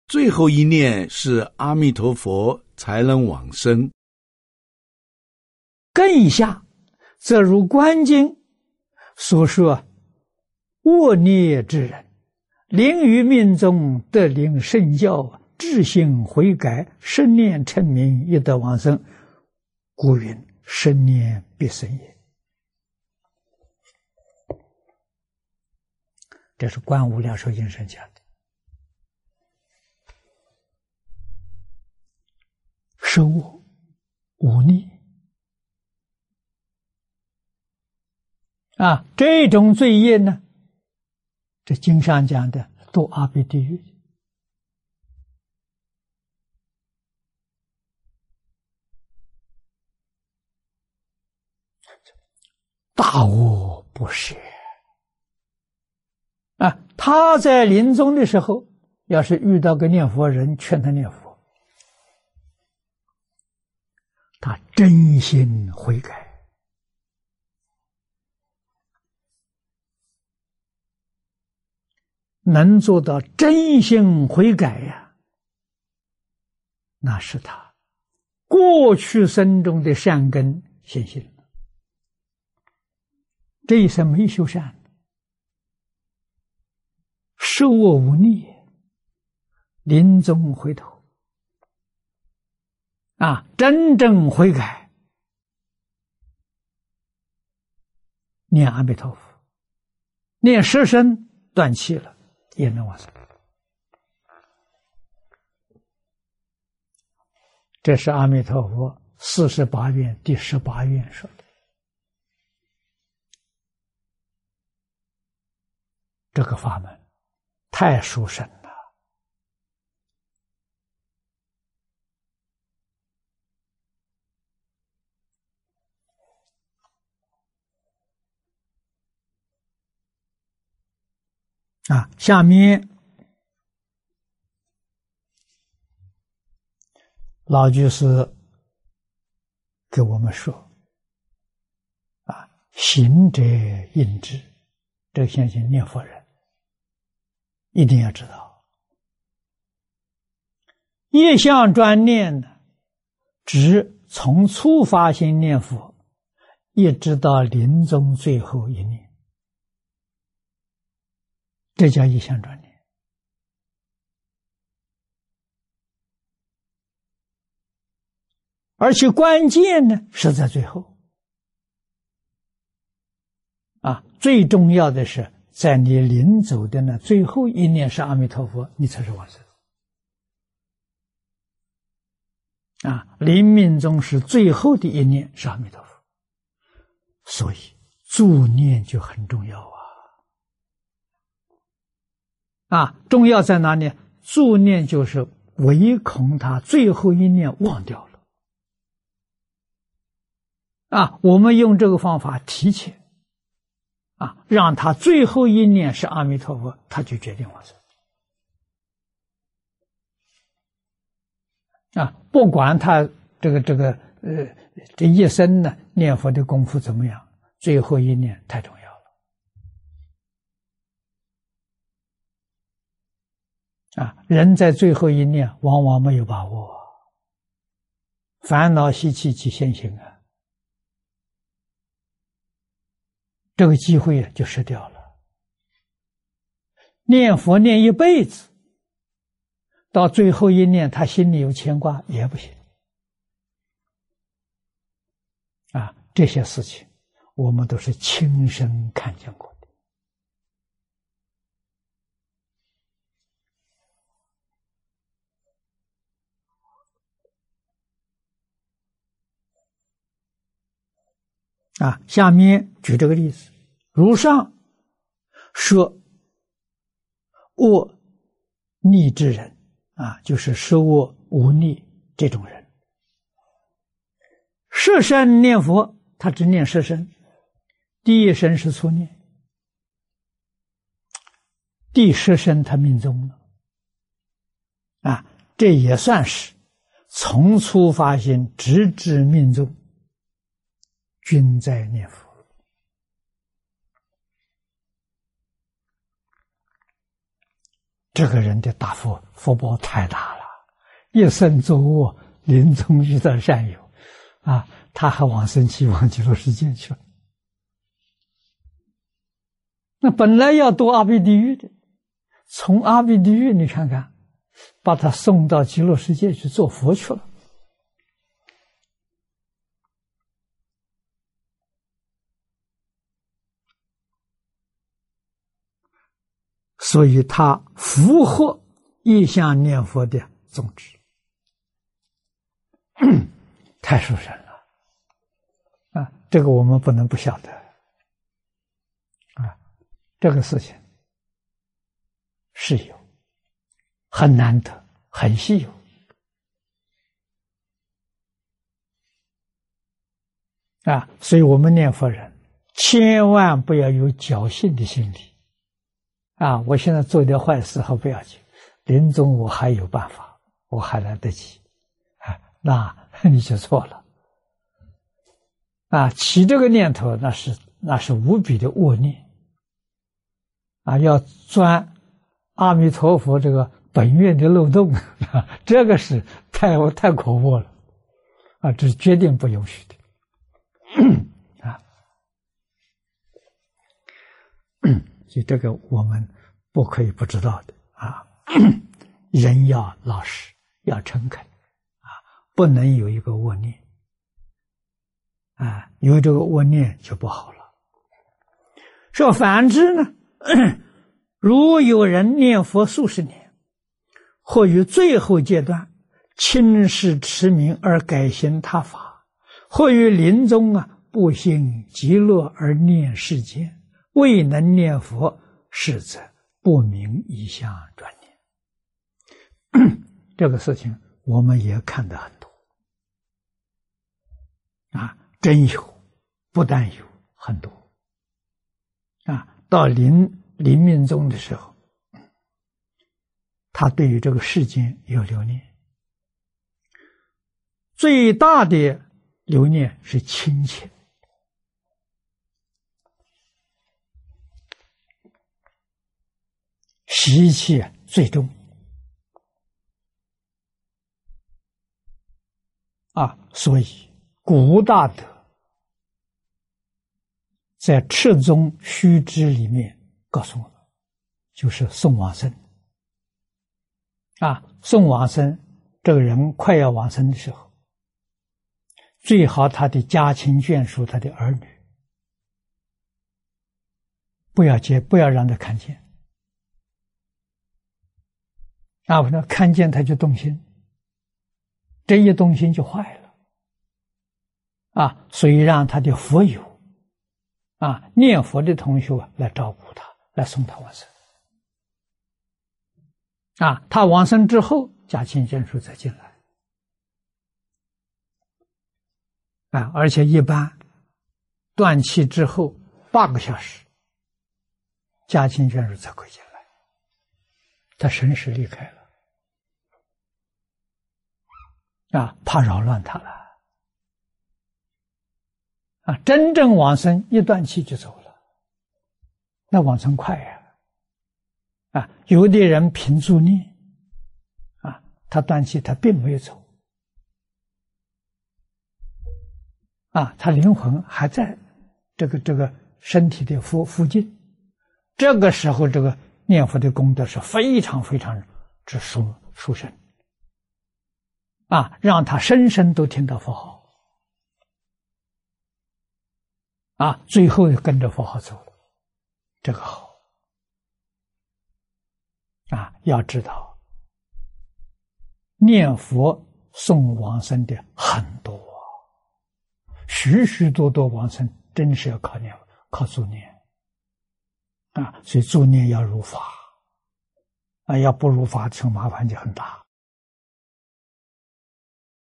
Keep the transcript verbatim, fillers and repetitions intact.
最后一念是阿弥陀佛才能往生。 更下，则如观经所说，恶劣之人，临于命中得领圣教，至心悔改，生念称名，亦得往生。故云：生念必生也。这是观无量寿经上讲的。受恶无逆啊，这种罪业呢，这经上讲的堕阿鼻地狱。大恶不赦啊！他在临终的时候，要是遇到个念佛人，劝他念佛，他真心悔改，能做到真心悔改呀，那是他过去生中的善根显现了。这一生没修善，受恶无逆，临终回头啊，真正悔改，念阿弥陀佛，念十声断气了，也能往生。这是阿弥陀佛四十八愿第十八愿说的。这个法门太殊胜了啊！下面老居士给我们说啊，行者应知，这个相信念佛人一定要知道，业相专念呢，指从初发心念佛，一直到临终最后一念，这叫业相专念。而且关键呢是在最后啊，最重要的是在你临走的呢最后一念是阿弥陀佛，你才是往生啊！临命中是最后的一念是阿弥陀佛，所以助念就很重要啊！啊，重要在哪里？助念就是唯恐他最后一念忘掉了啊！我们用这个方法提前。啊，让他最后一念是阿弥陀佛，他就决定往生。啊，不管他这个这个呃这一生呢念佛的功夫怎么样，最后一念太重要了。啊，人在最后一念往往没有把握，烦恼习气起现行啊。这个机会就失掉了。念佛念一辈子，到最后一念他心里有牵挂也不行啊！这些事情我们都是亲身看见过的啊。下面举这个例子，如上说恶逆之人啊，就是受恶无逆这种人，十声念佛，他只念十声，第一声是初念，第十声他命中了啊，这也算是从初发心直至命中均在念佛。 这个人的大福福报太大了，一生作恶，临终遇到善友，啊，他还往生西方极乐世界去了。那本来要堕阿鼻地狱的，从阿鼻地狱你看看，把他送到极乐世界去做佛去了。所以他符合一向念佛的宗旨，太殊胜了啊！这个我们不能不晓得啊，这个事情是有，很难得，很稀有啊！所以我们念佛人千万不要有侥幸的心理。啊！我现在做点坏事还不要紧，临终我还有办法，我还来得及，啊，那你就错了。啊，起这个念头，那是那是无比的恶念，啊，要钻阿弥陀佛这个本愿的漏洞，啊，这个是太太可恶了，啊，这是决定不允许的，啊。所以这个我们不可以不知道的啊！人要老实，要诚恳啊，不能有一个恶念啊，有这个恶念就不好了。说反之呢，如有人念佛数十年，或于最后阶段轻视持名而改行他法，或于临终啊不兴极乐而念世间。未能念佛，是则不明一向转念。这个事情我们也看得很多啊，真有，不但有，很多啊。到临临命终的时候，他对于这个世间有留念，最大的留念是亲情。习气最重啊，所以古大德在《赤宗须知》里面告诉我们，就是送往生啊，送往生这个人快要往生的时候，最好他的家亲眷属，他的儿女，不要接，不要让他看见。啊，那看见他就动心，这一动心就坏了，啊，所以让他的佛友，啊，念佛的同学来照顾他，来送他往生，啊，他往生之后，家亲眷属再进来，啊，而且一般断气之后八个小时，家亲眷属才会进来，他神识离开了。啊，怕扰乱他了。啊，真正往生一断气就走了，那往生快呀！啊，有的人凭助念，啊，他断气他并没有走，啊，他灵魂还在这个这个身体的附附近，这个时候这个念佛的功德是非常非常之殊殊胜。啊，让他深深都听到佛号，啊，最后跟着佛号走了，这个好，啊，要知道，念佛送往生的很多，许许多多往生，真是要靠念，靠助念，啊，所以助念要如法，啊，要不如法，这麻烦就很大。